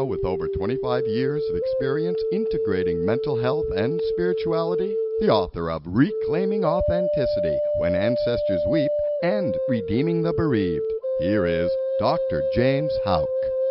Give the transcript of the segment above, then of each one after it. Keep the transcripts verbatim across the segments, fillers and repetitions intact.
with over twenty-five years of experience integrating mental health and spirituality, the author of Reclaiming Authenticity, When Ancestors Weep, and Redeeming the Bereaved. Here is Doctor James Houck.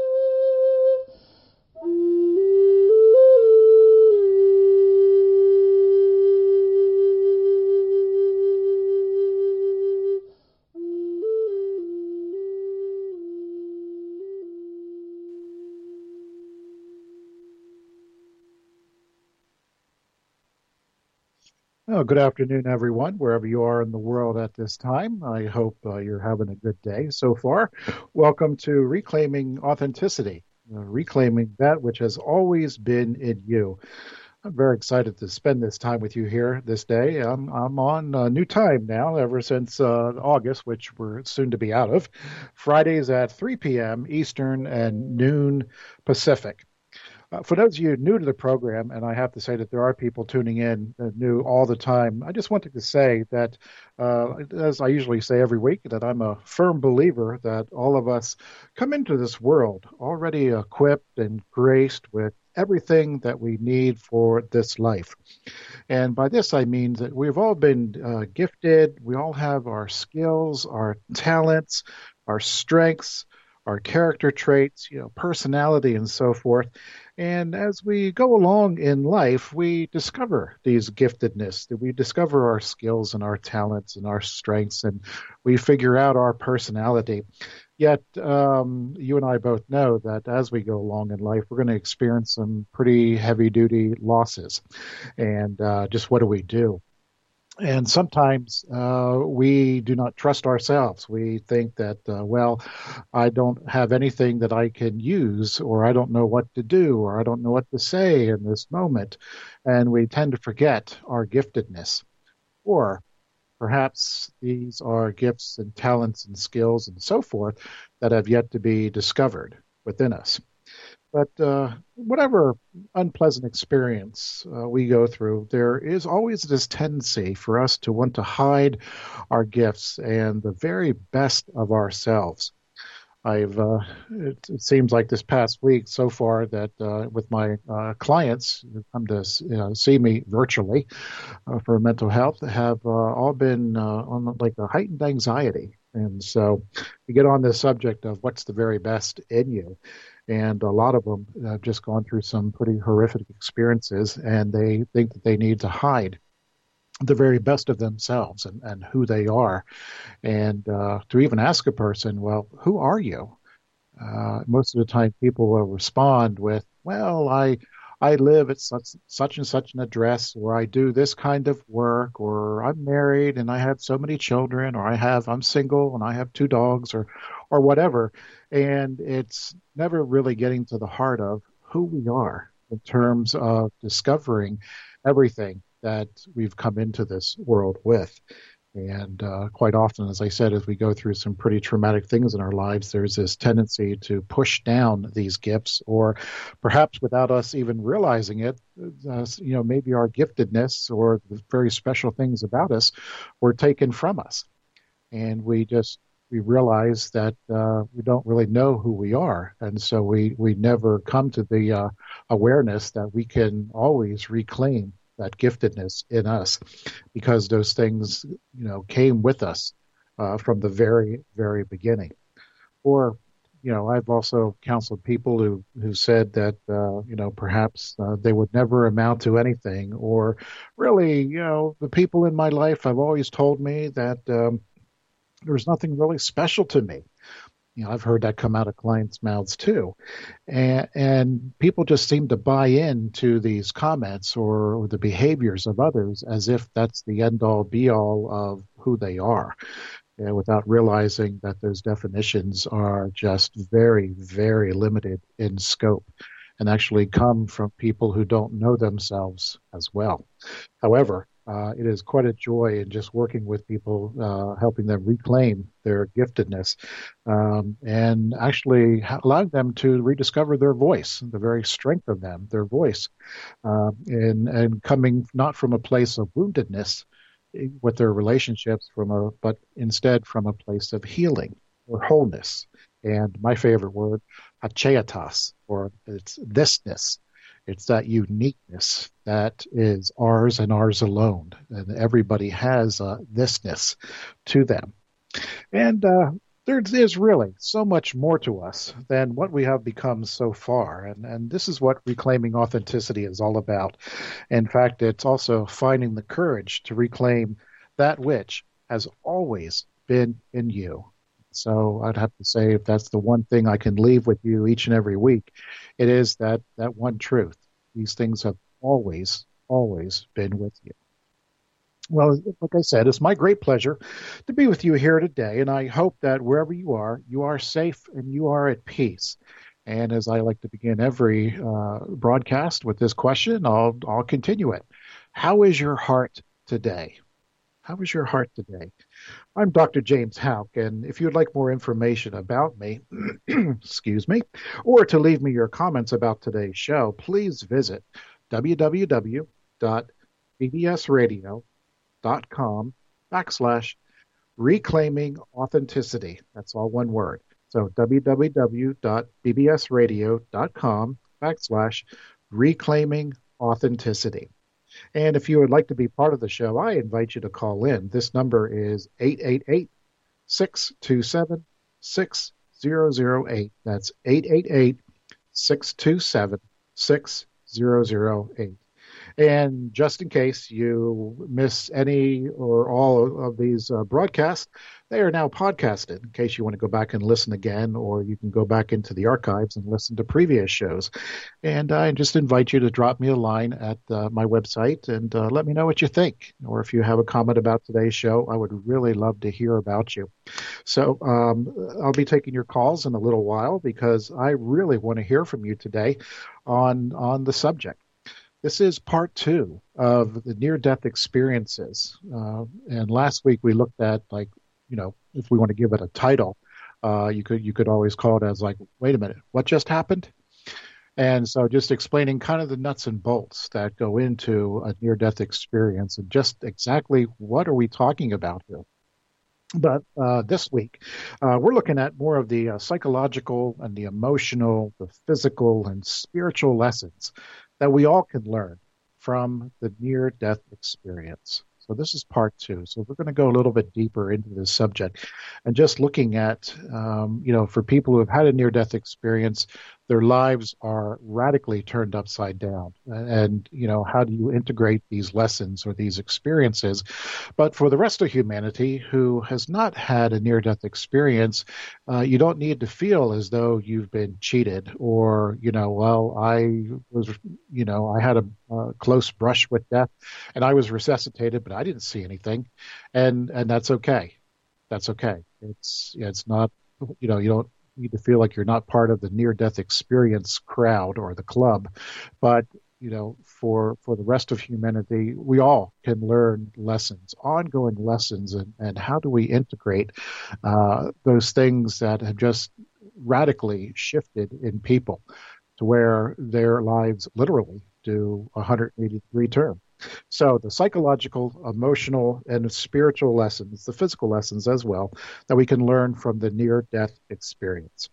Oh, good afternoon, everyone, wherever you are in the world at this time. I hope uh, you're having a good day so far. Welcome to Reclaiming Authenticity, uh, reclaiming that which has always been in you. I'm very excited to spend this time with you here this day. I'm, I'm on uh, new time now, ever since uh, August, which we're soon to be out of. Fridays at three p.m. Eastern and noon Pacific. Uh, for those of you new to the program, and I have to say that there are people tuning in uh, new all the time, I just wanted to say that, uh, as I usually say every week, that I'm a firm believer that all of us come into this world already equipped and graced with everything that we need for this life. And by this, I mean that we've all been uh, gifted. We all have our skills, our talents, our strengths, our character traits, you know, personality, and so forth. And as we go along in life, we discover these giftedness, that we discover our skills and our talents and our strengths, and we figure out our personality. Yet, um, you and I both know that as we go along in life, we're going to experience some pretty heavy-duty losses. And uh, just what do we do? And sometimes uh, we do not trust ourselves. We think that, uh, well, I don't have anything that I can use, or I don't know what to do, or I don't know what to say in this moment. And we tend to forget our giftedness. Or perhaps these are gifts and talents and skills and so forth that have yet to be discovered within us. But uh, whatever unpleasant experience uh, we go through, there is always this tendency for us to want to hide our gifts and the very best of ourselves. I've uh, it, it seems like this past week so far that uh, with my uh, clients who come to you know, see me virtually uh, for mental health have uh, all been uh, on like a heightened anxiety. And so we get on this subject of what's the very best in you. And a lot of them have just gone through some pretty horrific experiences, and they think that they need to hide the very best of themselves and, and who they are. And uh, to even ask a person, well, who are you? Uh, most of the time people will respond with, well, I I live at such, such and such an address, or I do this kind of work, or I'm married and I have so many children, or I have, I'm single and I have two dogs, or, or whatever. And it's never really getting to the heart of who we are in terms of discovering everything that we've come into this world with. And uh, quite often, as I said, as we go through some pretty traumatic things in our lives, there's this tendency to push down these gifts, or perhaps without us even realizing it, uh, you know, maybe our giftedness or the very special things about us were taken from us. And we just, we realize that uh, we don't really know who we are. And so we, we never come to the uh, awareness that we can always reclaim that giftedness in us, because those things, you know, came with us uh, from the very, very beginning. Or, you know, I've also counseled people who, who said that, uh, you know, perhaps uh, they would never amount to anything, or really, you know, the people in my life have always told me that um, there's nothing really special to me. You know, I've heard that come out of clients' mouths too. And, and people just seem to buy into these comments or, or the behaviors of others as if that's the end all be all of who they are, you know, without realizing that those definitions are just very, very limited in scope and actually come from people who don't know themselves as well. However, Uh, it is quite a joy in just working with people, uh, helping them reclaim their giftedness, um, and actually allowing them to rediscover their voice, the very strength of them, their voice, uh, and, and coming not from a place of woundedness with their relationships, from a, but instead from a place of healing or wholeness And my favorite word, achaetas, or it's thisness. It's that uniqueness that is ours and ours alone. And everybody has uh, thisness to them. And uh, there is really so much more to us than what we have become so far. And, and this is what reclaiming authenticity is all about. In fact, it's also finding the courage to reclaim that which has always been in you. So I'd have to say, if that's the one thing I can leave with you each and every week, it is that, that one truth. These things have always, always been with you. Well, like I said, it's my great pleasure to be with you here today, and I hope that wherever you are, you are safe and you are at peace. And as I like to begin every uh, broadcast with this question, I'll, I'll continue it. How is your heart today? How is your heart today? I'm Doctor James Houck, and if you'd like more information about me, excuse me, or to leave me your comments about today's show, please visit www.bbsradio.com backslash reclaiming authenticity. That's all one word. So www.bbsradio.com backslash reclaiming authenticity. And if you would like to be part of the show, I invite you to call in. This number is eight eight eight, six two seven, six zero zero eight. That's eight eight eight, six two seven, six zero zero eight. And just in case you miss any or all of these uh, broadcasts, they are now podcasted in case you want to go back and listen again, or you can go back into the archives and listen to previous shows. And I just invite you to drop me a line at uh, my website and uh, let me know what you think. Or if you have a comment about today's show, I would really love to hear about you. So um, I'll be taking your calls in a little while because I really want to hear from you today on, on the subject. This is part two of the near-death experiences. Uh, and last week we looked at, like, you know, if we want to give it a title, uh, you could you could always call it as like, wait a minute, what just happened? And so just explaining kind of the nuts and bolts that go into a near-death experience and just exactly what are we talking about here. But uh, this week, uh, we're looking at more of the uh, psychological and the emotional, the physical and spiritual lessons that we all can learn from the near-death experience. So this is part two. So we're going to go a little bit deeper into this subject and just looking at, um, you know, for people who have had a near-death experience, their lives are radically turned upside down. And, you know, how do you integrate these lessons or these experiences? But for the rest of humanity who has not had a near-death experience, uh, you don't need to feel as though you've been cheated or, you know, well, I was, you know, I had a, a close brush with death and I was resuscitated, but I didn't see anything. And, and that's okay. That's okay. It's, it's not, you know, you don't need to feel like you're not part of the near-death experience crowd or the club. But, you know, for for the rest of humanity, we all can learn lessons, ongoing lessons, and, and how do we integrate uh, those things that have just radically shifted in people to where their lives literally do a one hundred eighty degree turn. So the psychological, emotional, and spiritual lessons, the physical lessons as well, that we can learn from the near-death experience.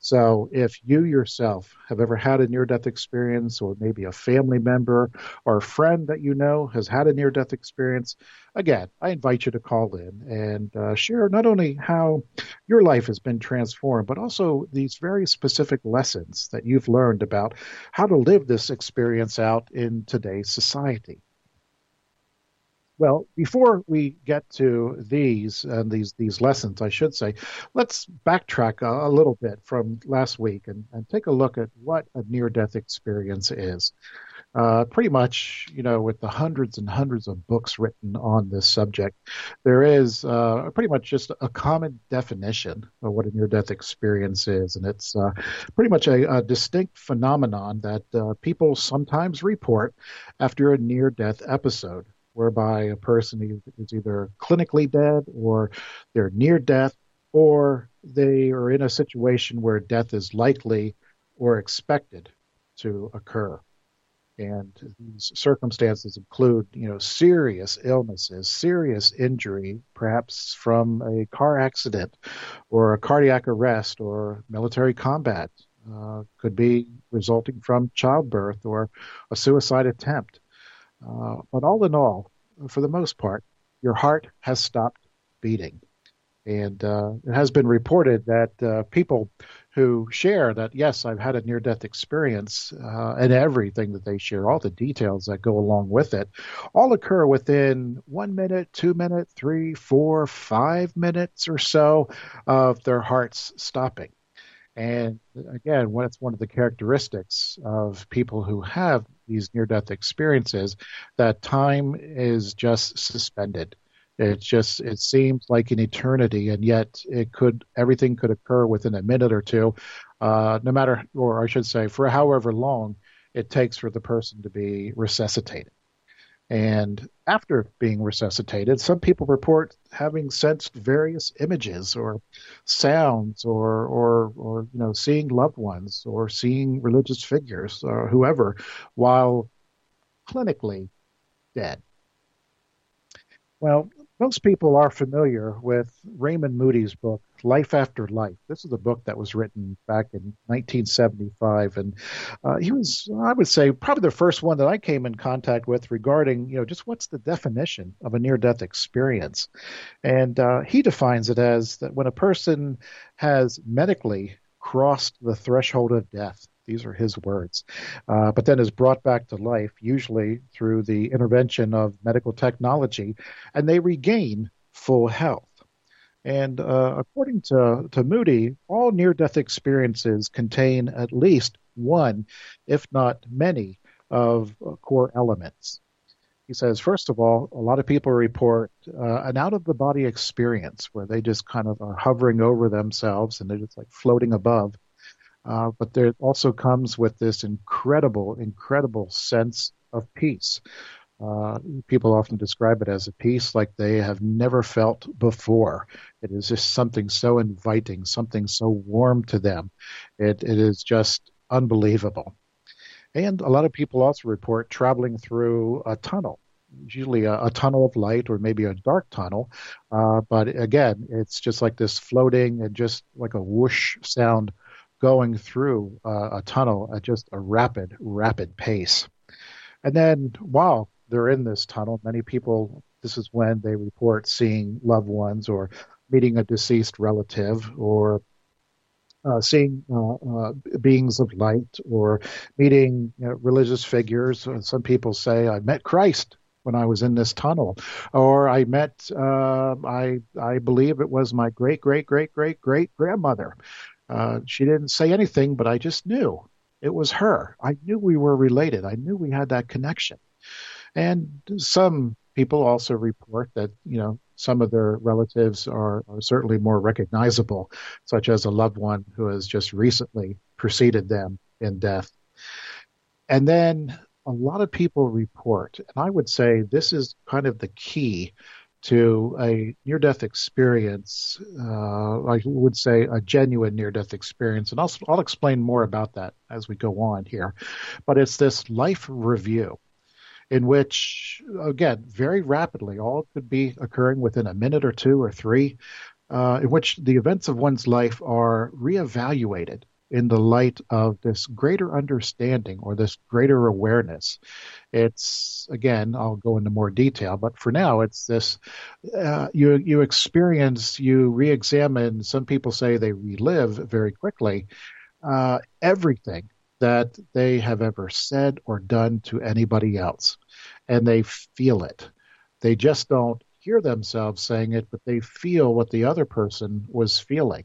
So if you yourself have ever had a near-death experience, or maybe a family member or a friend that you know has had a near-death experience, again, I invite you to call in and uh, share not only how your life has been transformed, but also these very specific lessons that you've learned about how to live this experience out in today's society. Well, before we get to these and these these lessons, I should say, let's backtrack a, a little bit from last week and, and take a look at what a near-death experience is. Uh, pretty much, you know, with the hundreds and hundreds of books written on this subject, there is uh, pretty much just a common definition of what a near-death experience is. And it's uh, pretty much a, a distinct phenomenon that uh, people sometimes report after a near-death episode, whereby a person is either clinically dead or they're near death, or they are in a situation where death is likely or expected to occur. And these circumstances include, you know, serious illnesses, serious injury, perhaps from a car accident or a cardiac arrest or military combat. Uh, could be resulting from childbirth or a suicide attempt. Uh, but all in all, for the most part, your heart has stopped beating. And uh, it has been reported that uh, people who share that, yes, I've had a near death experience, uh, and everything that they share, all the details that go along with it, all occur within one minute, two minutes, three, four, five minutes or so of their hearts stopping. And again, what's one of the characteristics of people who have these near death experiences, that time is just suspended. It just it seems like an eternity, and yet it could everything could occur within a minute or two, uh, no matter, or I should say, for however long it takes for the person to be resuscitated. And after being resuscitated, some people report having sensed various images or sounds, or or or you know seeing loved ones or seeing religious figures or whoever, while clinically dead. Well, most people are familiar with Raymond Moody's book, Life After Life. This is a book that was written back in nineteen seventy-five, and uh, he was, I would say, probably the first one that I came in contact with regarding, you know, just what's the definition of a near-death experience. And uh, he defines it as that when a person has medically crossed the threshold of death. These are his words, uh, but then is brought back to life, usually through the intervention of medical technology, and they regain full health. And uh, according to, to Moody, all near-death experiences contain at least one, if not many, of uh, core elements. He says, first of all, a lot of people report uh, an out-of-the-body experience where they just kind of are hovering over themselves and they're just like floating above. Uh, but there also comes with this incredible, incredible sense of peace. Uh, people often describe it as a peace like they have never felt before. It is just something so inviting, something so warm to them. It, it is just unbelievable. And a lot of people also report traveling through a tunnel, usually a, a tunnel of light or maybe a dark tunnel. Uh, but again, it's just like this floating and just like a whoosh sound going through uh, a tunnel at just a rapid, rapid pace. And then while they're in this tunnel, many people, this is when they report seeing loved ones or meeting a deceased relative or uh, seeing uh, uh, beings of light or meeting you know, religious figures. Some people say, I met Christ when I was in this tunnel, or I met, uh, I, I believe it was my great, great, great, great, great grandmother. Uh, she didn't say anything, but I just knew it was her. I knew we were related. I knew we had that connection. And some people also report that, you know, some of their relatives are, are certainly more recognizable, such as a loved one who has just recently preceded them in death. And then a lot of people report, and I would say this is kind of the key to a near-death experience, uh, I would say a genuine near-death experience. And I'll, I'll explain more about that as we go on here. But it's this life review in which, again, very rapidly, all could be occurring within a minute or two or three, uh, in which the events of one's life are reevaluated in the light of this greater understanding or this greater awareness. It's, again, I'll go into more detail, but for now, it's this, uh, you, you experience, you re-examine, some people say they relive very quickly, uh, everything that they have ever said or done to anybody else. And they feel it. They just don't hear themselves saying it, but they feel what the other person was feeling.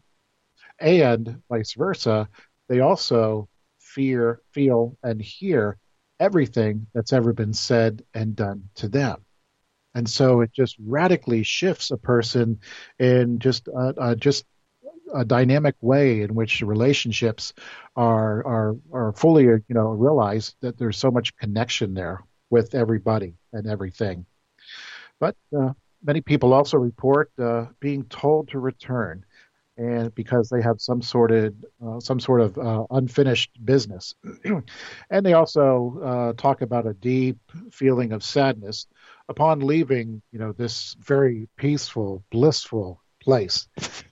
And vice versa, they also fear, feel, and hear everything that's ever been said and done to them. And so it just radically shifts a person in just a, a, just a dynamic way in which relationships are are are fully, you know, realize that there's so much connection there with everybody and everything. But uh, many people also report uh, being told to return. and because they have some sort of uh, some sort of uh, unfinished business. And they also uh, talk about a deep feeling of sadness upon leaving, you know, this very peaceful, blissful place.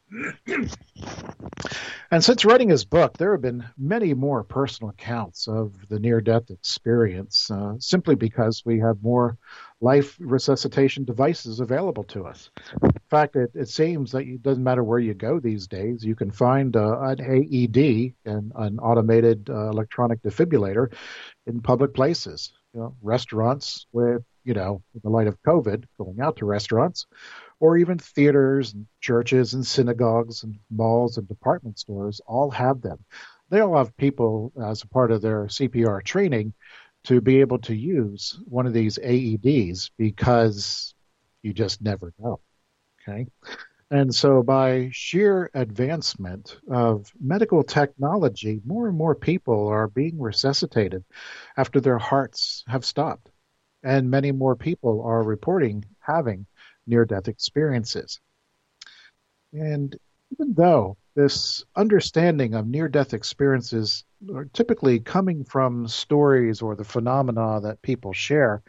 And since writing his book, there have been many more personal accounts of the near-death experience, uh, simply because we have more life resuscitation devices available to us. In fact, it, it seems that it doesn't matter where you go these days, you can find uh, an A E D, an, an automated uh, electronic defibrillator, in public places, you know, restaurants with, you know, in the light of COVID, going out to restaurants, or even theaters and churches and synagogues and malls and department stores all have them. They all have people as a part of their C P R training to be able to use one of these A E Ds because you just never know. Okay. And so, by sheer advancement of medical technology, more and more people are being resuscitated after their hearts have stopped. And many more people are reporting having near death experiences. And even though this understanding of near death experiences are typically coming from stories or the phenomena that people share,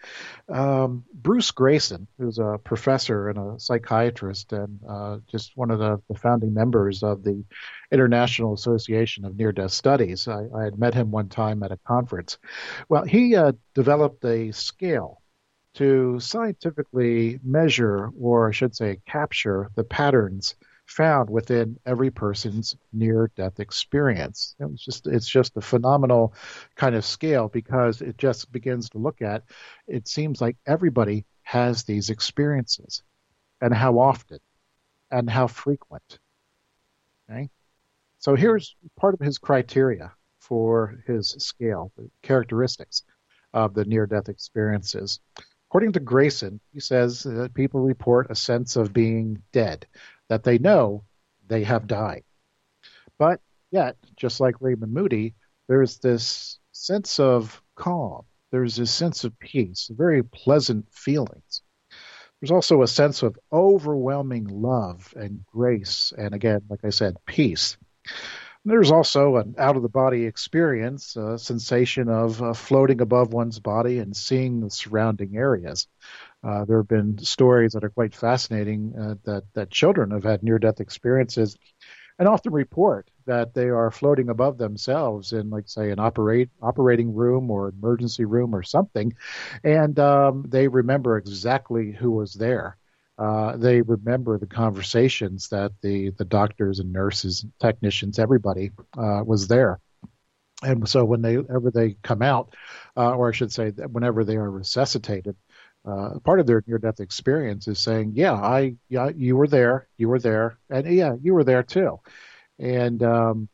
um, Bruce Greyson, who's a professor and a psychiatrist and uh, just one of the, the founding members of the International Association of Near Death Studies, I, I had met him one time at a conference. Well, he uh, developed a scale to scientifically measure, or I should say, capture the patterns found within every person's near-death experience. It's just it's just a phenomenal kind of scale because it just begins to look at, it seems like everybody has these experiences, and how often and how frequent. Okay? So here's part of his criteria for his scale, the characteristics of the near-death experiences. According to Greyson, he says that people report a sense of being dead, that they know they have died. But yet, just like Raymond Moody, there's this sense of calm. There's this sense of peace, very pleasant feelings. There's also a sense of overwhelming love and grace, and again, like I said, peace. There's also an out-of-the-body experience, a sensation of uh, floating above one's body and seeing the surrounding areas. Uh, there have been stories that are quite fascinating uh, that, that children have had near-death experiences and often report that they are floating above themselves in, like, say, an operate, operating room or emergency room or something, and um, they remember exactly who was there. Uh, they remember the conversations that the, the doctors and nurses, technicians, everybody uh, was there. And so when they, whenever they come out, uh, or I should say, whenever they are resuscitated, uh, part of their near-death experience is saying, "Yeah, I, yeah, you were there, you were there, and yeah, you were there too." And um,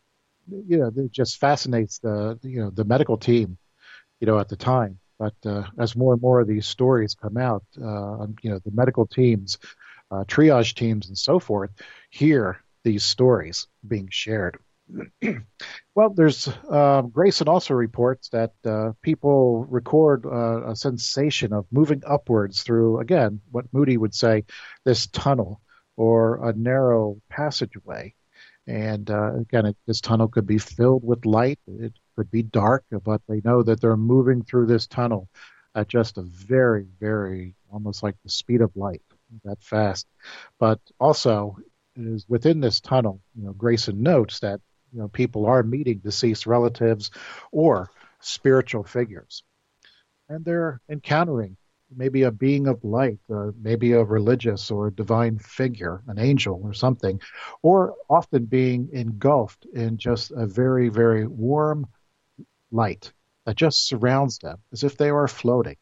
you know, it just fascinates the, you know, the medical team, you know, at the time. But uh, as more and more of these stories come out, uh, you know, the medical teams, uh, triage teams, and so forth, hear these stories being shared. Well, there's uh, Greyson also reports that uh, people record uh, a sensation of moving upwards through, again, what Moody would say, this tunnel or a narrow passageway. And uh, again, it, this tunnel could be filled with light. It could be dark, but they know that they're moving through this tunnel at just a very, very, almost like the speed of light, that fast. But also, it is within this tunnel, you know, Greyson notes that, you know, people are meeting deceased relatives or spiritual figures, and they're encountering maybe a being of light, uh, maybe a religious or a divine figure, an angel or something, or often being engulfed in just a very, very warm light that just surrounds them as if they are floating.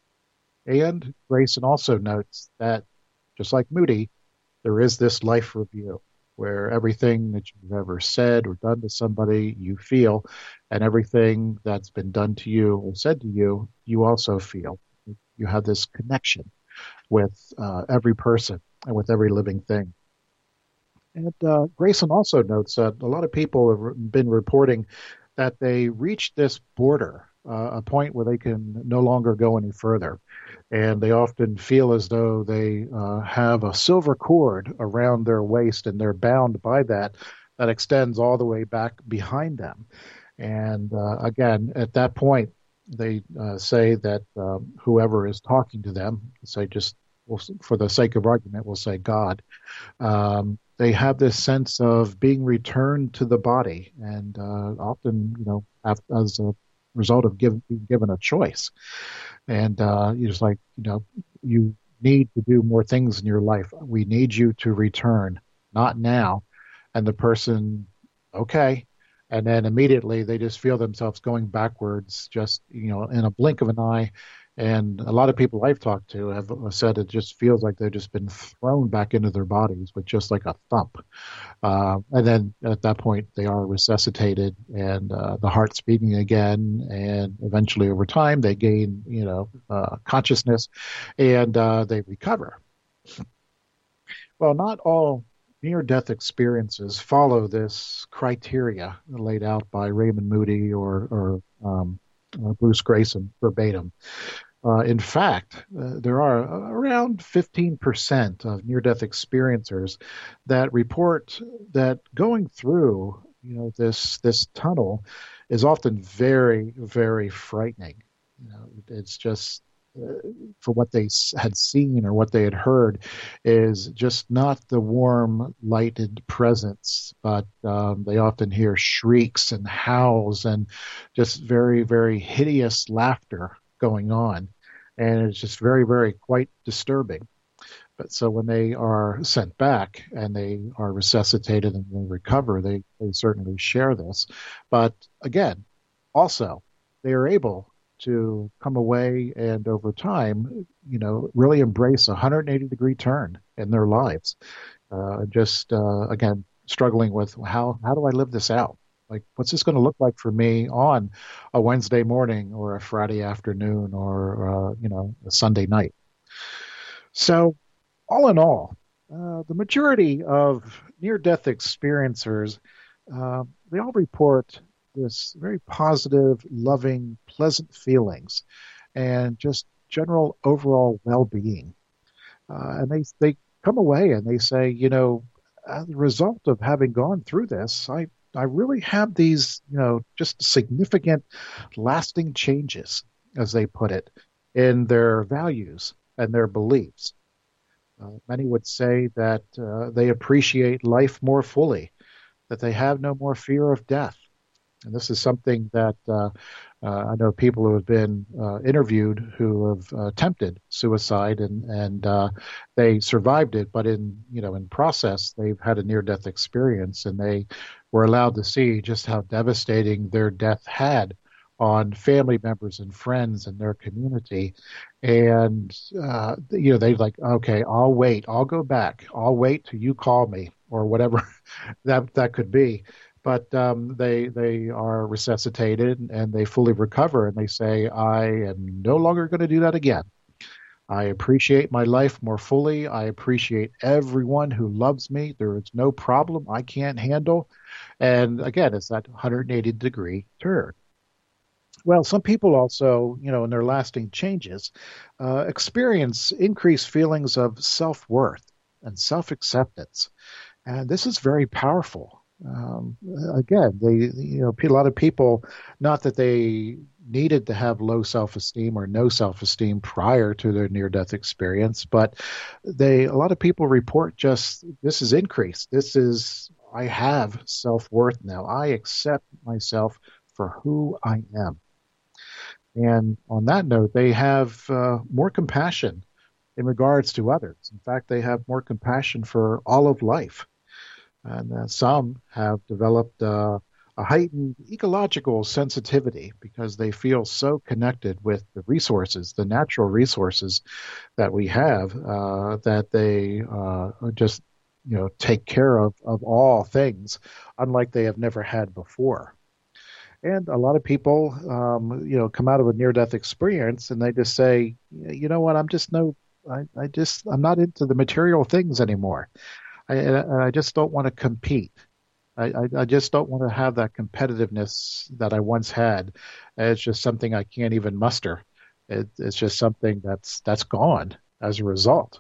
And Greyson also notes that, just like Moody, there is this life review where everything that you've ever said or done to somebody, you feel, and everything that's been done to you or said to you, you also feel. You have this connection with uh, every person and with every living thing. And uh, Greyson also notes that a lot of people have been reporting that they reach this border uh, a point where they can no longer go any further. And they often feel as though they uh, have a silver cord around their waist and they're bound by that, that extends all the way back behind them. And uh, again, at that point, they uh, say that um, whoever is talking to them, say just well, for the sake of argument, we'll say God, um, they have this sense of being returned to the body, and uh, often, you know, as a result of give, being given a choice. And uh, you're just like, you know, you need to do more things in your life. We need you to return, not now. And the person, okay. And then immediately they just feel themselves going backwards, just, you know, in a blink of an eye. And a lot of people I've talked to have said it just feels like they've just been thrown back into their bodies with just like a thump. Uh, and then at that point, they are resuscitated and uh, the heart's beating again. And eventually over time, they gain, you know, uh, consciousness and uh, they recover. Well, not all near-death experiences follow this criteria laid out by Raymond Moody or, or um, uh, Bruce Grayson verbatim. Uh, in fact, uh, there are around fifteen percent of near-death experiencers that report that going through, you know, this this tunnel is often very, very frightening. You know, it's just uh, for what they had seen or what they had heard is just not the warm, lighted presence, but um, they often hear shrieks and howls and just very, very hideous laughter going on. And it's just very, very quite disturbing. But so when they are sent back and they are resuscitated and they recover, they, they certainly share this. But again, also, they are able to come away and over time, you know, really embrace a one hundred eighty degree turn in their lives. Uh, just, uh, again, struggling with how, how do I live this out? Like, what's this going to look like for me on a Wednesday morning or a Friday afternoon or, uh, you know, a Sunday night? So all in all, uh, the majority of near-death experiencers, uh, they all report this very positive, loving, pleasant feelings and just general overall well-being. Uh, and they, they come away and they say, you know, as a result of having gone through this, I I really have these, you know, just significant lasting changes, as they put it, in their values and their beliefs. Uh, many would say that uh, they appreciate life more fully, that they have no more fear of death. And this is something that uh, uh, I know people who have been uh, interviewed who have uh, attempted suicide and and uh, they survived it, but in you know in process they've had a near-death experience, and they were allowed to see just how devastating their death had on family members and friends and their community. And uh, you know they like, okay, I'll wait, I'll go back, I'll wait till you call me or whatever that that could be. But um, they they are resuscitated and they fully recover, and they say, I am no longer going to do that again. I appreciate my life more fully. I appreciate everyone who loves me. There is no problem I can't handle. And again, it's that one hundred eighty degree turn. Well, some people also, you know, in their lasting changes, uh, experience increased feelings of self-worth and self-acceptance. And this is very powerful. Um, again, they, you know, a lot of people, not that they needed to have low self-esteem or no self-esteem prior to their near-death experience, but they, a lot of people report just, this is increased. This is, I have self-worth now. I accept myself for who I am. And on that note, they have uh, more compassion in regards to others. In fact, they have more compassion for all of life. And uh, some have developed uh, a heightened ecological sensitivity because they feel so connected with the resources, the natural resources that we have, uh, that they uh, just, you know, take care of, of all things, unlike they have never had before. And a lot of people, um, you know, come out of a near-death experience and they just say, you know what, I'm just no, I, I just, I'm not into the material things anymore. I, I just don't want to compete. I, I, I just don't want to have that competitiveness that I once had. It's just something I can't even muster. It, it's just something that's that's gone as a result.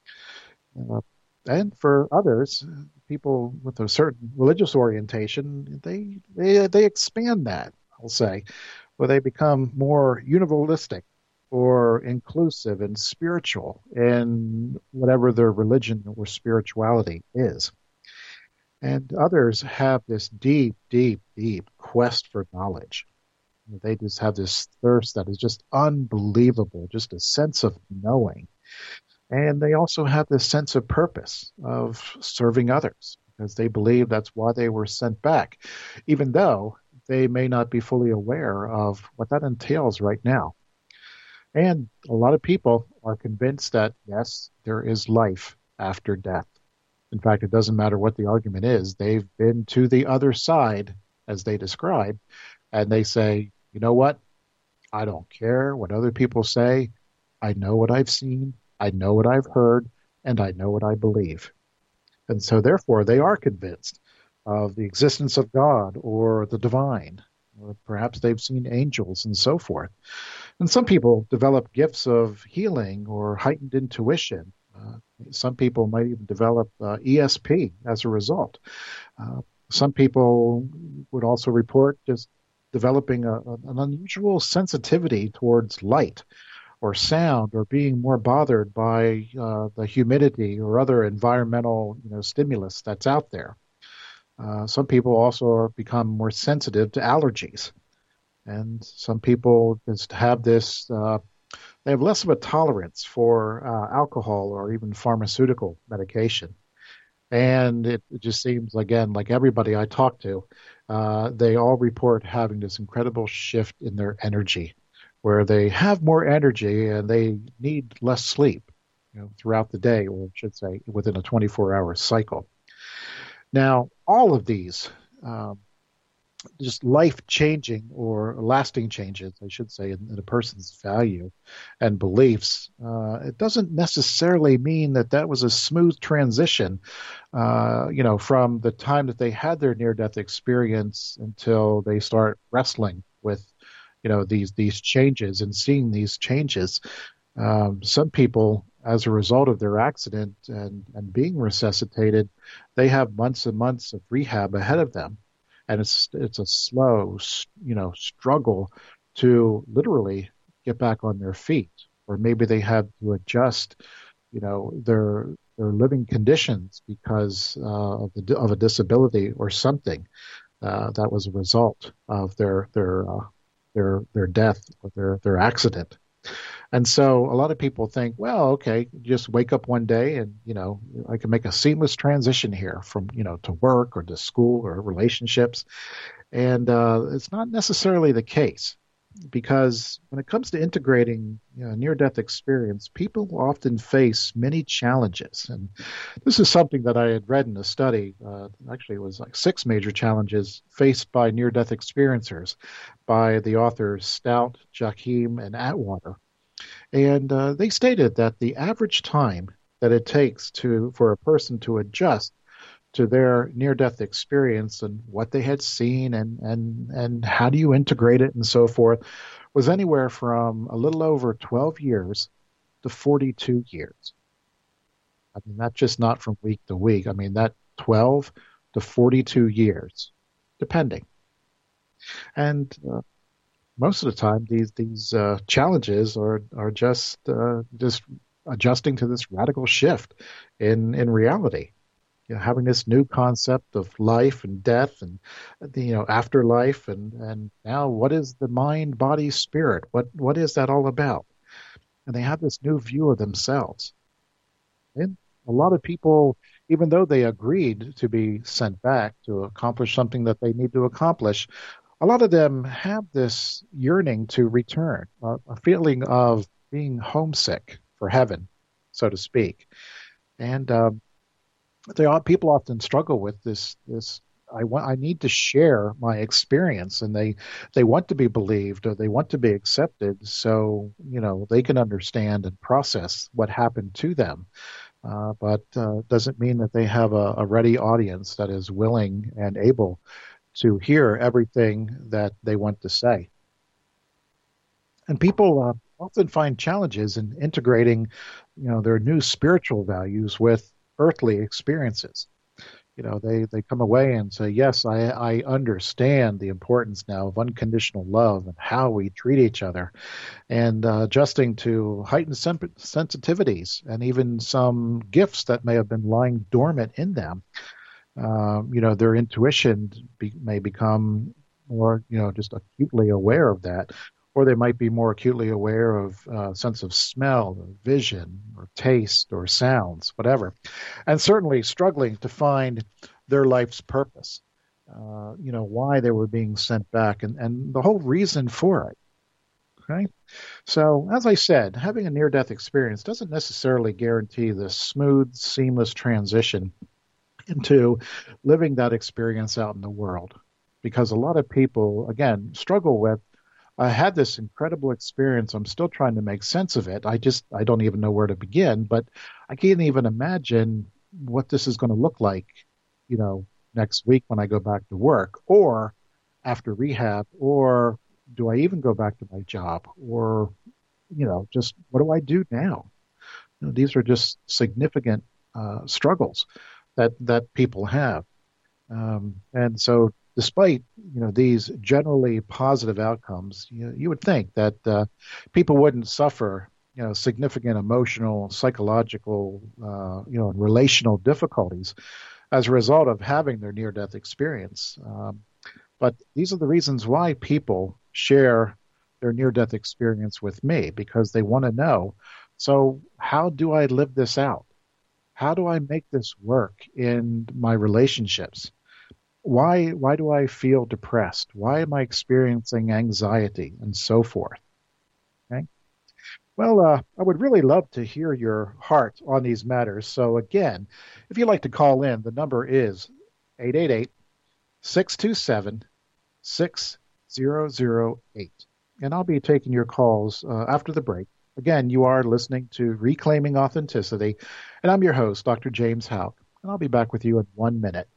Uh, and for others, people with a certain religious orientation, they they they expand that, I'll say, where they become more universalistic or inclusive and spiritual in whatever their religion or spirituality is. And others have this deep, deep, deep quest for knowledge. They just have this thirst that is just unbelievable, just a sense of knowing. And they also have this sense of purpose of serving others because they believe that's why they were sent back, even though they may not be fully aware of what that entails right now. And a lot of people are convinced that, yes, there is life after death. In fact, it doesn't matter what the argument is. They've been to the other side, as they describe, and they say, you know what? I don't care what other people say. I know what I've seen. I know what I've heard, and I know what I believe. And so, therefore, they are convinced of the existence of God or the divine, or perhaps they've seen angels and so forth. And some people develop gifts of healing or heightened intuition. Uh, some people might even develop uh, E S P as a result. Uh, some people would also report just developing a, an unusual sensitivity towards light or sound, or being more bothered by uh, the humidity or other environmental, you know, stimulus that's out there. Uh, some people also become more sensitive to allergies, and some people just have this. Uh, they have less of a tolerance for uh, alcohol or even pharmaceutical medication. And it, it just seems, again, like everybody I talk to, uh, they all report having this incredible shift in their energy, where they have more energy and they need less sleep, you know, throughout the day, or I should say within a twenty-four hour cycle. Now, all of these um, just life-changing or lasting changes, I should say, in, in a person's value and beliefs, uh, it doesn't necessarily mean that that was a smooth transition, uh, you know, from the time that they had their near-death experience until they start wrestling with, you know, these these changes and seeing these changes. Um, some people, as a result of their accident and, and being resuscitated, they have months and months of rehab ahead of them. And it's it's a slow, you know, struggle to literally get back on their feet, or maybe they have to adjust, you know, their their living conditions because uh, of the of a disability or something uh, that was a result of their their uh, their their death or their their accident. And so a lot of people think, well, okay, just wake up one day and, you know, I can make a seamless transition here from, you know, to work or to school or relationships. And uh, it's not necessarily the case, because when it comes to integrating, you know, near-death experience, people often face many challenges. And this is something that I had read in a study. Uh, actually, it was like six major challenges faced by near-death experiencers by the authors Stout, Joachim, and Atwater. And uh, they stated that the average time that it takes to for a person to adjust to their near-death experience and what they had seen and and and how do you integrate it and so forth was anywhere from a little over twelve years to forty-two years. I mean, that's just not from week to week. I mean, that twelve to forty-two years, depending. And uh, most of the time, these these uh, challenges are are just uh, just adjusting to this radical shift in in reality. You know, having this new concept of life and death and the, you know, afterlife, and and now what is the mind, body, spirit? What what is that all about? And they have this new view of themselves. And a lot of people, even though they agreed to be sent back to accomplish something that they need to accomplish, a lot of them have this yearning to return, uh, a feeling of being homesick for heaven, so to speak. And um, they all, people often struggle with this. This I want. I need to share my experience, and they they want to be believed or they want to be accepted, so you know they can understand and process what happened to them. uh, but uh, doesn't mean that they have a, a ready audience that is willing and able to hear everything that they want to say. And people uh, often find challenges in integrating, you know, their new spiritual values with earthly experiences. You know, they, they come away and say, yes, I, I understand the importance now of unconditional love and how we treat each other, and uh, adjusting to heightened sen- sensitivities and even some gifts that may have been lying dormant in them. Uh, you know, their intuition be, may become more, you know, just acutely aware of that, or they might be more acutely aware of uh, sense of smell or vision or taste or sounds, whatever, and certainly struggling to find their life's purpose. Uh, you know, why they were being sent back, and, and the whole reason for it. Okay. So, as I said, having a near death experience doesn't necessarily guarantee the smooth, seamless transition into living that experience out in the world. Because a lot of people, again, struggle with, I had this incredible experience. I'm still trying to make sense of it. I just, I don't even know where to begin, but I can't even imagine what this is going to look like, you know, next week when I go back to work or after rehab, or do I even go back to my job, or, you know, just what do I do now? You know, these are just significant uh, struggles that, that people have. Um, and so despite, you know, these generally positive outcomes, you, you would think that uh, people wouldn't suffer, you know, significant emotional, psychological, uh, you know, and relational difficulties as a result of having their near-death experience. Um, but these are the reasons why people share their near-death experience with me, because they want to know, so how do I live this out? How do I make this work in my relationships? Why why do I feel depressed? Why am I experiencing anxiety and so forth? Okay. Well, uh, I would really love to hear your heart on these matters. So again, if you'd like to call in, the number is eight eight eight, six two seven, six zero zero eight. And I'll be taking your calls uh, after the break. Again, you are listening to Reclaiming Authenticity, and I'm your host, Doctor James Houck, and I'll be back with you in one minute.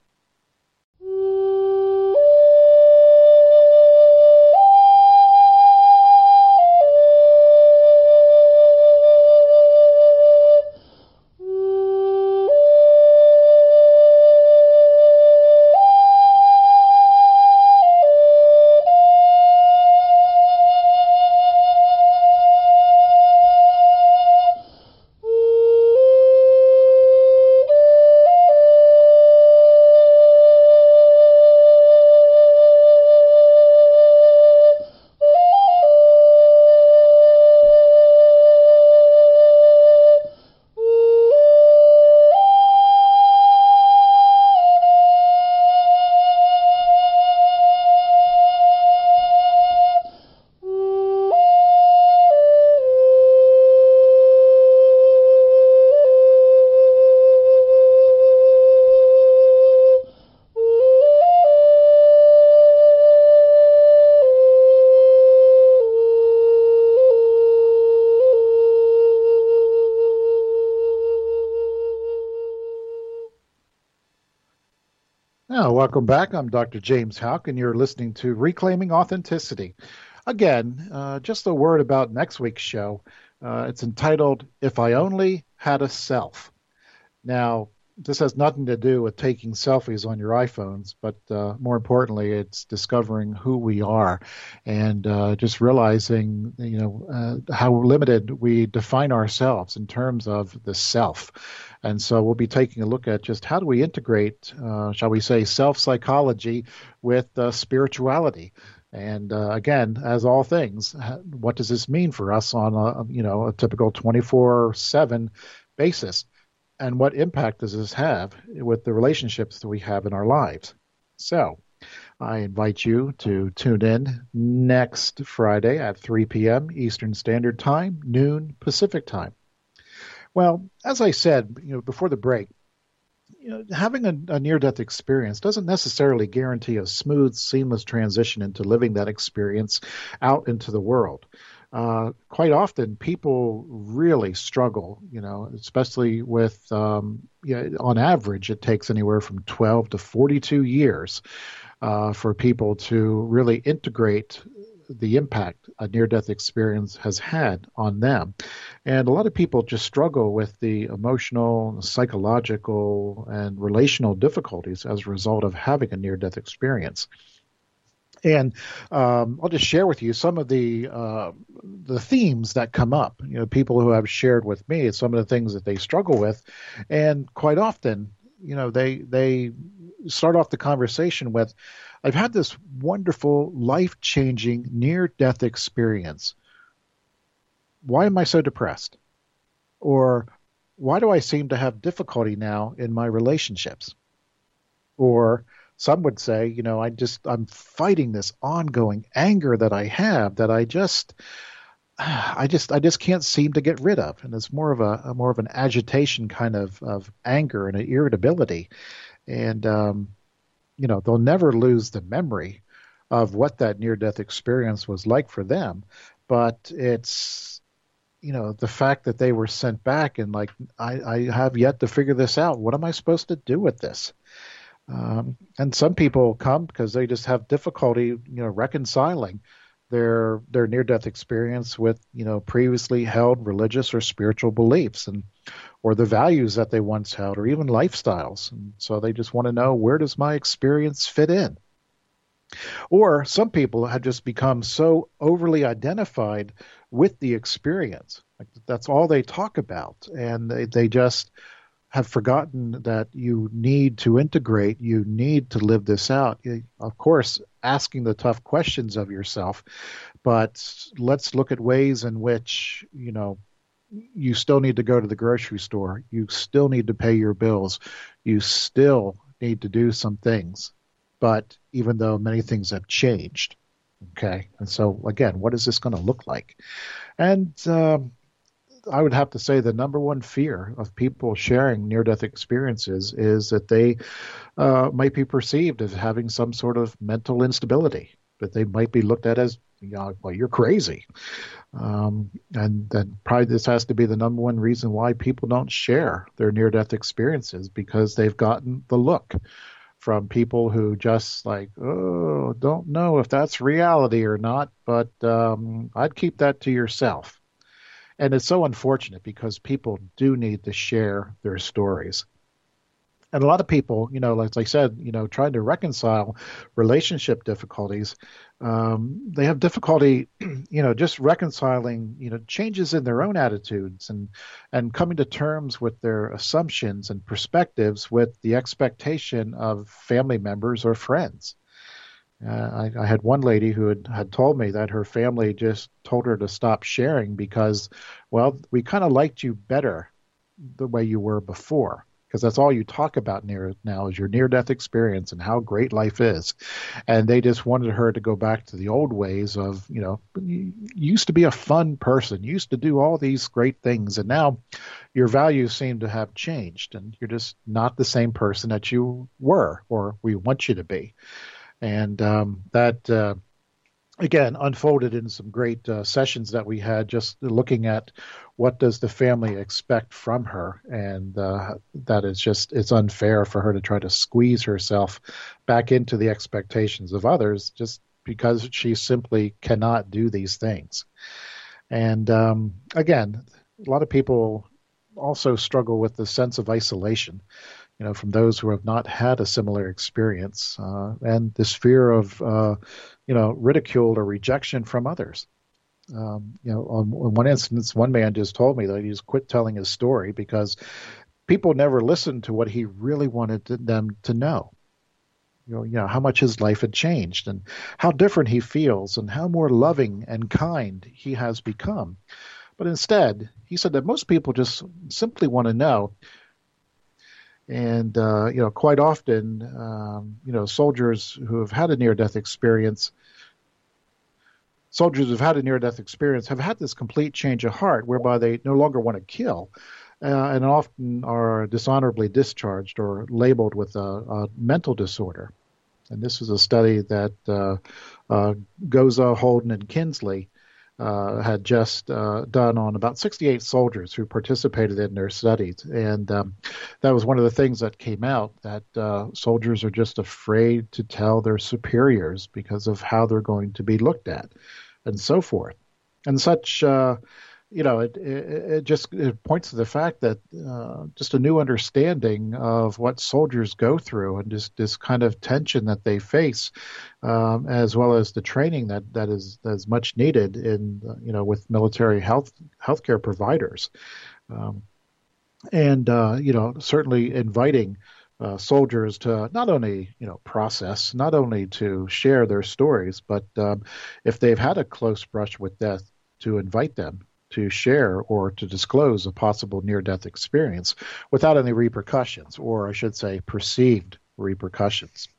Oh, welcome back. I'm Doctor James Houck, and you're listening to Reclaiming Authenticity. Again, uh, just a word about next week's show. Uh, it's entitled, If I Only Had a Self. Now, this has nothing to do with taking selfies on your iPhones, but uh, more importantly, it's discovering who we are and uh, just realizing, you know, uh, how limited we define ourselves in terms of the self. And so we'll be taking a look at just how do we integrate, uh, shall we say, self-psychology with uh, spirituality. And uh, again, as all things, what does this mean for us on a, you know, a typical twenty-four seven basis? And what impact does this have with the relationships that we have in our lives? So I invite you to tune in next Friday at three p.m. Eastern Standard Time, noon Pacific Time. Well, as I said, you know, before the break, you know, having a, a near-death experience doesn't necessarily guarantee a smooth, seamless transition into living that experience out into the world. uh, quite often people really struggle, you know, especially with, um, yeah, on average, it takes anywhere from twelve to forty-two years uh, for people to really integrate the impact a near death experience has had on them. And a lot of people just struggle with the emotional, psychological, and relational difficulties as a result of having a near death experience. And um, I'll just share with you some of the uh, the themes that come up. You know, people who have shared with me some of the things that they struggle with, and quite often, you know, they they start off the conversation with, "I've had this wonderful, life changing, near death experience. Why am I so depressed?" Or, "Why do I seem to have difficulty now in my relationships?" Or some would say, you know, I just, I'm fighting this ongoing anger that I have that I just, I just, I just can't seem to get rid of. And it's more of a, a more of an agitation kind of, of anger and an irritability. And, um, you know, they'll never lose the memory of what that near death experience was like for them. But it's, you know, the fact that they were sent back and like, I, I have yet to figure this out. What am I supposed to do with this? Um, and some people come because they just have difficulty, you know, reconciling their their near-death experience with, you know, previously held religious or spiritual beliefs, and or the values that they once held, or even lifestyles. And so they just want to know, where does my experience fit in? Or some people have just become so overly identified with the experience, like that's all they talk about, and they, they just have forgotten that you need to integrate, you need to live this out. Of course, asking the tough questions of yourself, but let's look at ways in which, you know, you still need to go to the grocery store. You still need to pay your bills. You still need to do some things. But even though many things have changed, okay? And so, again, what is this going to look like? And, um, I would have to say the number one fear of people sharing near-death experiences is that they uh, might be perceived as having some sort of mental instability, that they might be looked at as, you know, well, you're crazy. Um, and then probably this has to be the number one reason why people don't share their near-death experiences, because they've gotten the look from people who just like, oh, don't know if that's reality or not, but um, I'd keep that to yourself. And it's so unfortunate because people do need to share their stories. And a lot of people, you know, like I said, you know, trying to reconcile relationship difficulties, um, they have difficulty, you know, just reconciling, you know, changes in their own attitudes and and coming to terms with their assumptions and perspectives with the expectation of family members or friends. Uh, I, I had one lady who had, had told me that her family just told her to stop sharing because, well, we kind of liked you better the way you were before, because that's all you talk about near now is your near-death experience and how great life is. And they just wanted her to go back to the old ways of, you know, you used to be a fun person, you used to do all these great things, and now your values seem to have changed, and you're just not the same person that you were or we want you to be. And um, that, uh, again, unfolded in some great uh, sessions that we had, just looking at what does the family expect from her. And uh, that is just, it's unfair for her to try to squeeze herself back into the expectations of others just because she simply cannot do these things. And um, again, a lot of people also struggle with the sense of isolation, you know, from those who have not had a similar experience, uh, and this fear of, uh, you know, ridicule or rejection from others. Um, you know, on, on one instance, one man just told me that he just quit telling his story because people never listened to what he really wanted to, them to know. You know, you know, how much his life had changed and how different he feels and how more loving and kind he has become. But instead, he said that most people just simply want to know. And, uh, you know, quite often, um, you know, soldiers who have had a near-death experience, soldiers who've had a near-death experience have had this complete change of heart whereby they no longer want to kill uh, and often are dishonorably discharged or labeled with a, a mental disorder. And this is a study that uh, uh, Goza, Holden, and Kinsley uh, had just uh, done on about sixty-eight soldiers who participated in their studies. And um, that was one of the things that came out, that uh, soldiers are just afraid to tell their superiors because of how they're going to be looked at and so forth. And such, uh, you know, it, it, it just it points to the fact that uh, just a new understanding of what soldiers go through and just this kind of tension that they face, um, as well as the training that that is that is much needed in uh, you know with military health healthcare providers, um, and uh, you know certainly inviting uh, soldiers to not only you know process, not only to share their stories, but um, if they've had a close brush with death, to invite them to share or to disclose a possible near-death experience without any repercussions, or I should say perceived repercussions.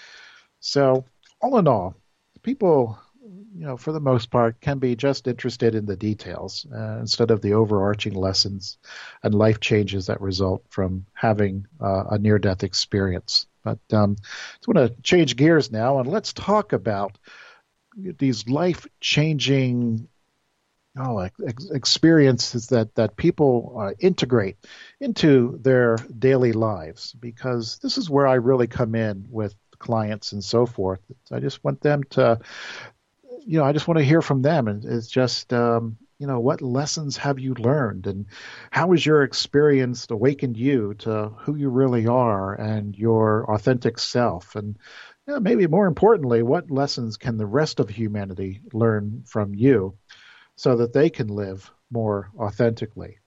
So all in all, people, you know, for the most part, can be just interested in the details uh, instead of the overarching lessons and life changes that result from having uh, a near-death experience. But um, I just want to change gears now, and let's talk about these life-changing Oh, ex- experiences that that people uh, integrate into their daily lives, because this is where I really come in with clients and so forth. I just want them to, you know, I just want to hear from them, and it's just, um, you know, what lessons have you learned, and how has your experience awakened you to who you really are and your authentic self, and you know, maybe more importantly, what lessons can the rest of humanity learn from you, so that they can live more authentically.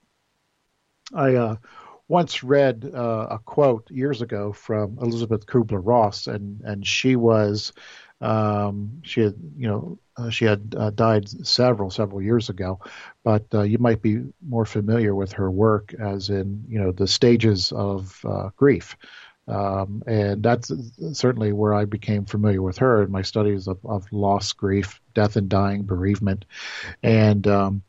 I uh, once read uh, a quote years ago from Elizabeth Kubler-Ross, and and she was um, she had you know uh, she had uh, died several several years ago, but uh, you might be more familiar with her work as in you know the stages of uh, grief. Um, and that's certainly where I became familiar with her in my studies of, of loss, grief, death and dying, bereavement. And um,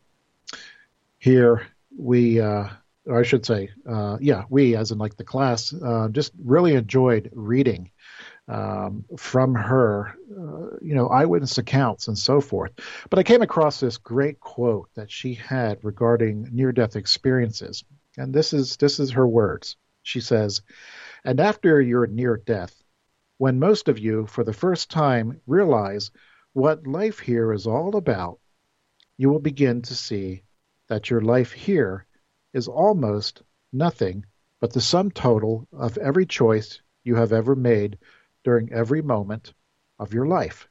here we, uh, or I should say, uh, yeah, we, as in like the class, uh, just really enjoyed reading um, from her, uh, you know, eyewitness accounts and so forth. But I came across this great quote that she had regarding near-death experiences. And this is this is her words. She says, "And after your near death, when most of you for the first time realize what life here is all about, you will begin to see that your life here is almost nothing but the sum total of every choice you have ever made during every moment of your life.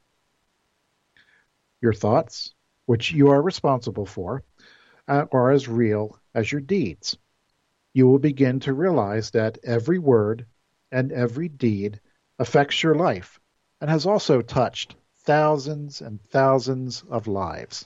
Your thoughts, which you are responsible for, uh, are as real as your deeds. You will begin to realize that every word and every deed affects your life and has also touched thousands and thousands of lives."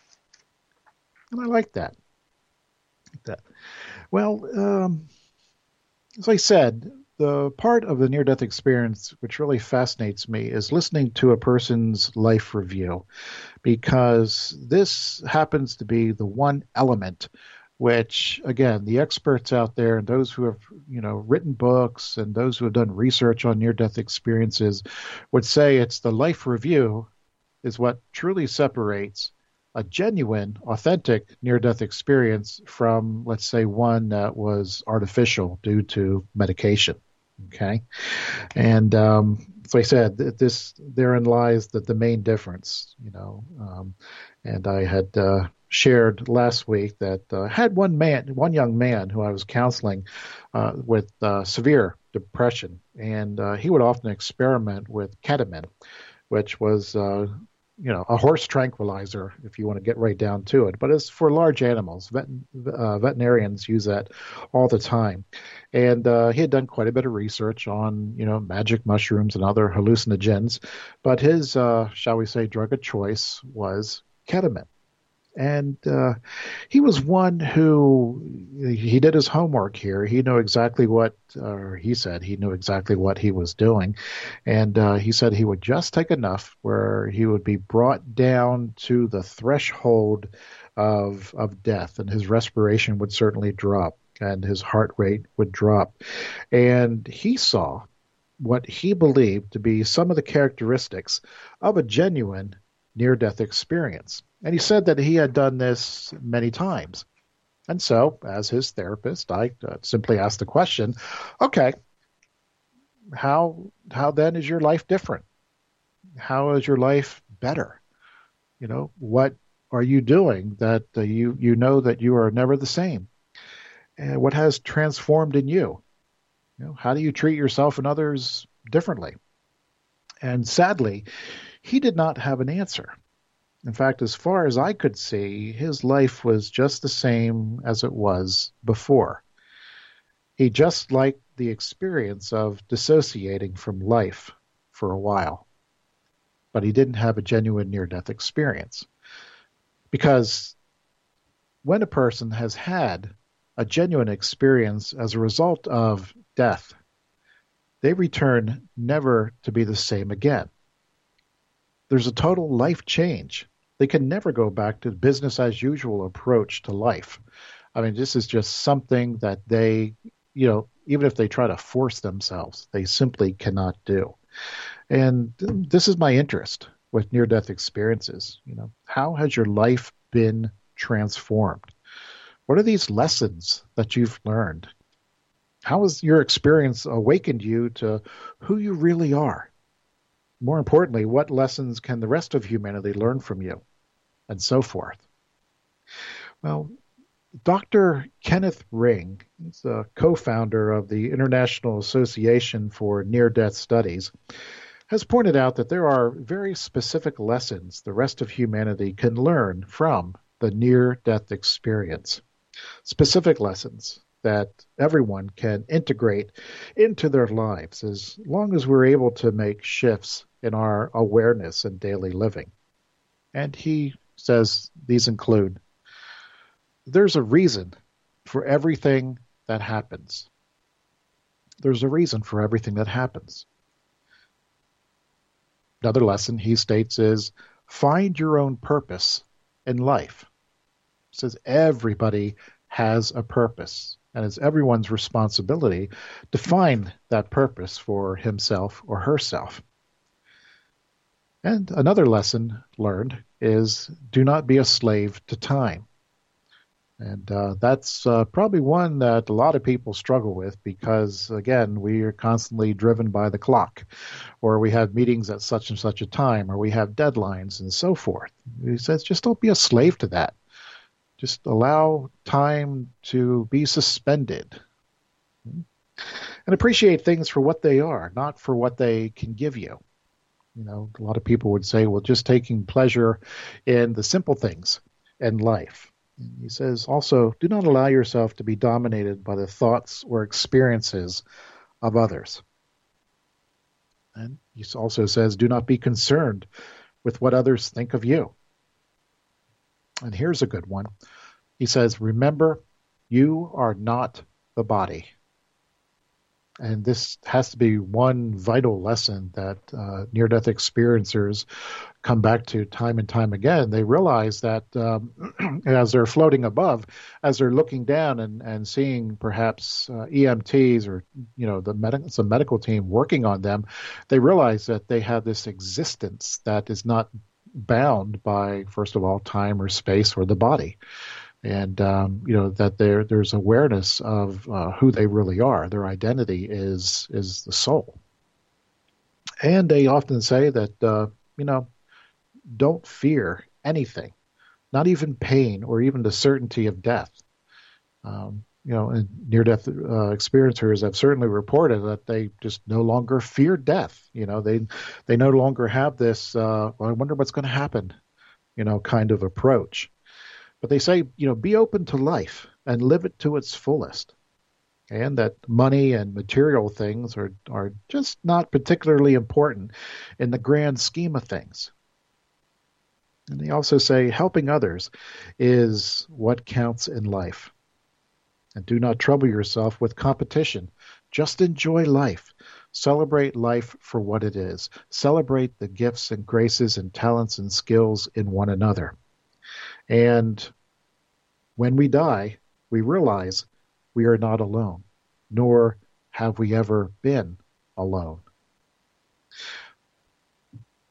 And I like that. Like that. Well, um, as I said, the part of the near-death experience which really fascinates me is listening to a person's life review, because this happens to be the one element which, again, the experts out there and those who have, you know, written books and those who have done research on near-death experiences would say it's the life review is what truly separates a genuine, authentic near-death experience from, let's say, one that was artificial due to medication. Okay, and um, so I said this therein lies that the main difference, you know, um, and I had uh, shared last week that I uh, had one man, one young man who I was counseling uh, with uh, severe depression, and uh, he would often experiment with ketamine, which was uh, you know, a horse tranquilizer, if you want to get right down to it. But it's for large animals. Vet, uh, veterinarians use that all the time. And uh, he had done quite a bit of research on, you know, magic mushrooms and other hallucinogens. But his, uh, shall we say, drug of choice was ketamine. And uh, he was one who, he did his homework here. He knew exactly what, or he said he knew exactly what he was doing. And uh, he said he would just take enough where he would be brought down to the threshold of of death, and his respiration would certainly drop, and his heart rate would drop. And he saw what he believed to be some of the characteristics of a genuine near-death experience. And he said that he had done this many times. And so, as his therapist, I uh, simply asked the question, okay, how how then is your life different? How is your life better? You know, what are you doing that uh, you you know that you are never the same? And what has transformed in you? You know, how do you treat yourself and others differently? And sadly, he did not have an answer. In fact, as far as I could see, his life was just the same as it was before. He just liked the experience of dissociating from life for a while, but he didn't have a genuine near-death experience. Because when a person has had a genuine experience as a result of death, they return never to be the same again. There's a total life change. They can never go back to the business as usual approach to life. I mean, this is just something that they, you know, even if they try to force themselves, they simply cannot do. And this is my interest with near-death experiences. You know, how has your life been transformed? What are these lessons that you've learned? How has your experience awakened you to who you really are? More importantly, what lessons can the rest of humanity learn from you? And so forth. Well, Doctor Kenneth Ring, he's the co-founder of the International Association for Near-Death Studies, has pointed out that there are very specific lessons the rest of humanity can learn from the near-death experience. Specific lessons that everyone can integrate into their lives as long as we're able to make shifts in our awareness and daily living. And he says these include, there's a reason for everything that happens. There's a reason for everything that happens. Another lesson he states is, find your own purpose in life. He says everybody has a purpose, and it's everyone's responsibility to find that purpose for himself or herself. And another lesson learned is, do not be a slave to time. And uh, that's uh, probably one that a lot of people struggle with because, again, we are constantly driven by the clock, or we have meetings at such and such a time, or we have deadlines and so forth. He says, just don't be a slave to that. Just allow time to be suspended. And appreciate things for what they are, not for what they can give you. You know, a lot of people would say, well, just taking pleasure in the simple things in life. And he says also, do not allow yourself to be dominated by the thoughts or experiences of others. And he also says, do not be concerned with what others think of you. And here's a good one. He says, remember, you are not the body. And this has to be one vital lesson that uh, near-death experiencers come back to time and time again. They realize that um, as they're floating above, as they're looking down and, and seeing perhaps uh, E M Ts or, you know, the med- some medical team working on them, they realize that they have this existence that is not bound by, first of all, time or space or the body. And, um, you know, that there there's awareness of uh, who they really are. Their identity is is the soul. And they often say that, uh, you know, don't fear anything, not even pain or even the certainty of death. Um, you know, and near-death uh, experiencers have certainly reported that they just no longer fear death. You know, they they no longer have this, uh, well, I wonder what's going to happen, you know, kind of approach. But they say, you know, be open to life and live it to its fullest. And that money and material things are, are just not particularly important in the grand scheme of things. And they also say helping others is what counts in life. And do not trouble yourself with competition. Just enjoy life. Celebrate life for what it is. Celebrate the gifts and graces and talents and skills in one another. And when we die, we realize we are not alone, nor have we ever been alone.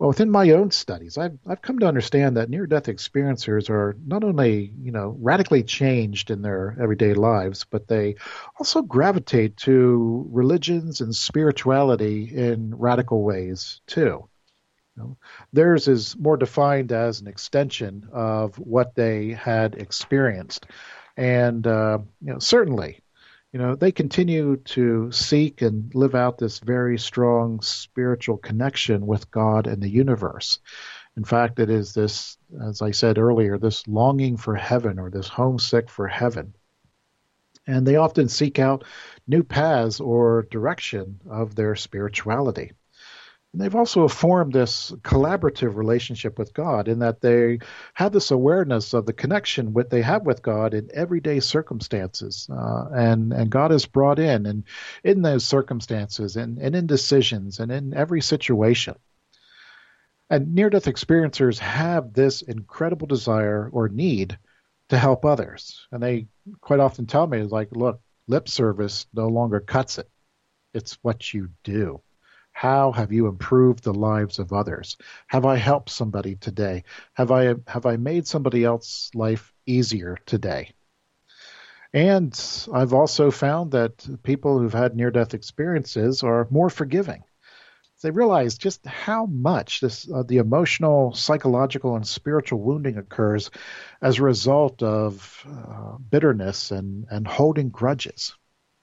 Well, within my own studies, I've I've come to understand that near-death experiencers are not only, you know, radically changed in their everyday lives, but they also gravitate to religions and spirituality in radical ways too. You know, theirs is more defined as an extension of what they had experienced, and uh, you know, certainly, you know, they continue to seek and live out this very strong spiritual connection with God and the universe. In fact, it is this, as I said earlier, this longing for heaven or this homesick for heaven. And they often seek out new paths or direction of their spirituality. And they've also formed this collaborative relationship with God in that they have this awareness of the connection what they have with God in everyday circumstances. Uh, and, and God is brought in and in those circumstances and, and in decisions and in every situation. And near-death experiencers have this incredible desire or need to help others. And they quite often tell me, like, look, lip service no longer cuts it. It's what you do. How have you improved the lives of others? Have I helped somebody today? Have I have I made somebody else's life easier today? And I've also found that people who've had near-death experiences are more forgiving. They realize just how much this uh, the emotional, psychological, and spiritual wounding occurs as a result of uh, bitterness and, and holding grudges.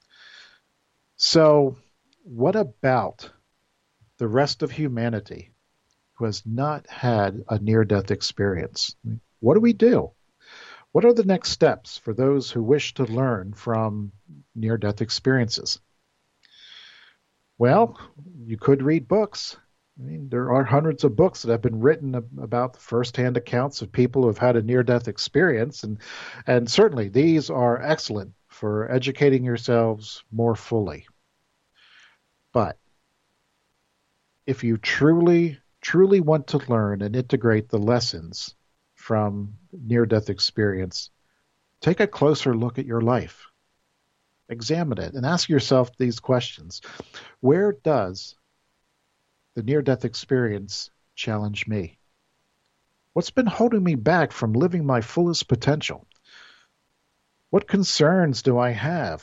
So what about the rest of humanity who has not had a near-death experience? What do we do? What are the next steps for those who wish to learn from near-death experiences? Well, you could read books. I mean, there are hundreds of books that have been written about the firsthand accounts of people who have had a near-death experience, and and certainly these are excellent for educating yourselves more fully. But if you truly, truly want to learn and integrate the lessons from near-death experience, take a closer look at your life. Examine it and ask yourself these questions. Where does the near-death experience challenge me? What's been holding me back from living my fullest potential? What concerns do I have?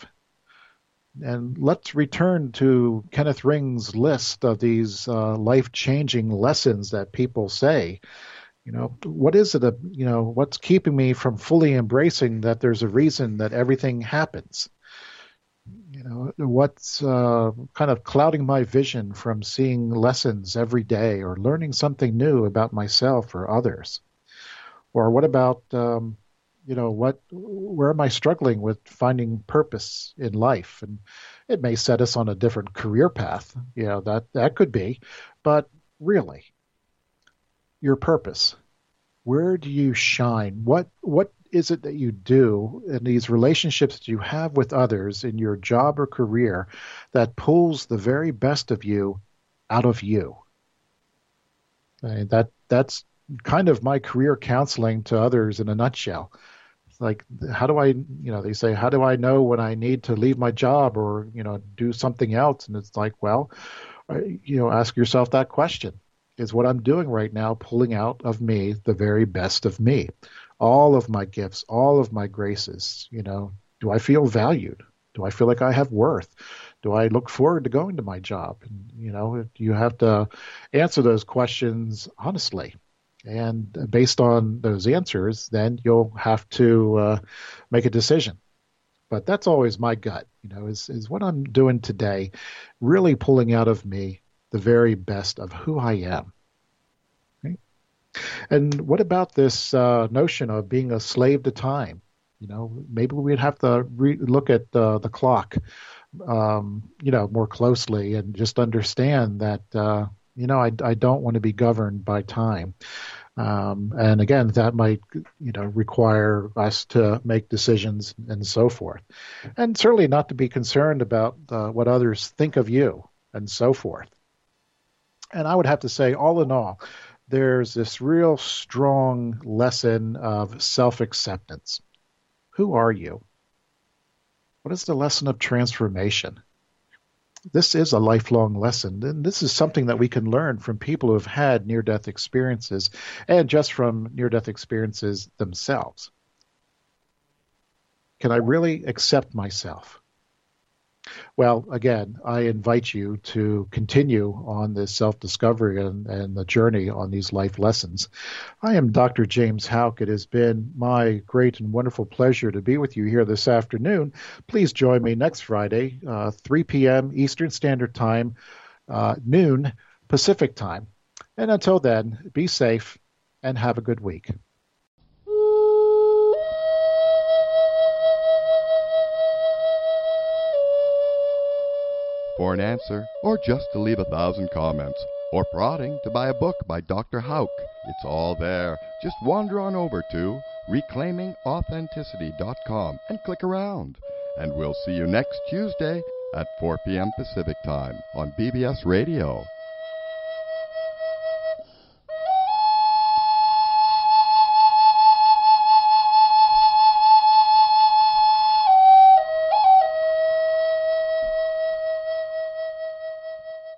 And let's return to Kenneth Ring's list of these uh, life-changing lessons that people say. You know, what is it, uh, you know, what's keeping me from fully embracing that there's a reason that everything happens? You know, what's uh, kind of clouding my vision from seeing lessons every day or learning something new about myself or others? Or what about, um, you know, what, where am I struggling with finding purpose in life? And it may set us on a different career path. You know, that, that could be. But really, your purpose, where do you shine? What, what is it that you do in these relationships that you have with others in your job or career that pulls the very best of you out of you? I mean, that that's kind of my career counseling to others in a nutshell. It's like, how do I, you know, they say, how do I know when I need to leave my job or, you know, do something else? And it's like, well, you know, ask yourself that question. Is what I'm doing right now pulling out of me the very best of me? All of my gifts, all of my graces, you know, do I feel valued? Do I feel like I have worth? Do I look forward to going to my job? And, you know, you have to answer those questions honestly. And based on those answers, then you'll have to uh, make a decision. But that's always my gut, you know, is, is what I'm doing today, really pulling out of me the very best of who I am. And what about this uh, notion of being a slave to time? You know, maybe we'd have to re- look at uh, the clock, um, you know, more closely and just understand that, uh, you know, I, I don't want to be governed by time. Um, and again, that might, you know, require us to make decisions and so forth. And certainly not to be concerned about uh, what others think of you and so forth. And I would have to say, all in all, there's this real strong lesson of self-acceptance. Who are you? What is the lesson of transformation? this is a lifelong lesson. And this is something that we can learn from people who have had near-death experiences and just from near-death experiences themselves. Can I really accept myself? Well, again, I invite you to continue on this self-discovery and, and the journey on these life lessons. I am Doctor James Houck. It has been my great and wonderful pleasure to be with you here this afternoon. Please join me next Friday, uh, three p.m. Eastern Standard Time, uh, noon Pacific Time. And until then, be safe and have a good week. For an answer, or just to leave a thousand comments, or prodding to buy a book by Doctor Houck, it's all there. Just wander on over to reclaiming authenticity dot com and click around. And we'll see you next Tuesday at four p.m. Pacific Time on B B S Radio.